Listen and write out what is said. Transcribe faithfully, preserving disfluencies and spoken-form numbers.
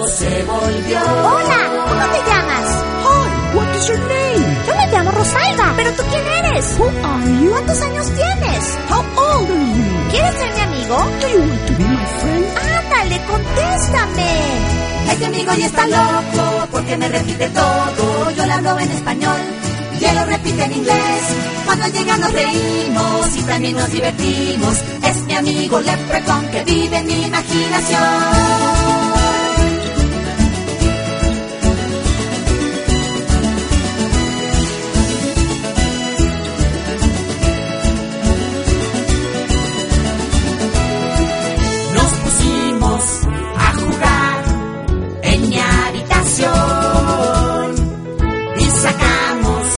loco se volvió. Hola, ¿cómo te llamas? Hi, what is your name? Yo me llamo Rosalba. ¿Pero tú quién eres? Who are you? ¿Cuántos años tienes? How old are you? ¿Quieres ser mi amigo? Do you want to be my friend? Ándale, contéstame. Este amigo ya está loco porque me repite todo. Yo le hablo en español y él lo repite en inglés. Cuando llega nos reímos y también nos divertimos. Es mi amigo Leprechaun que vive en mi imaginación.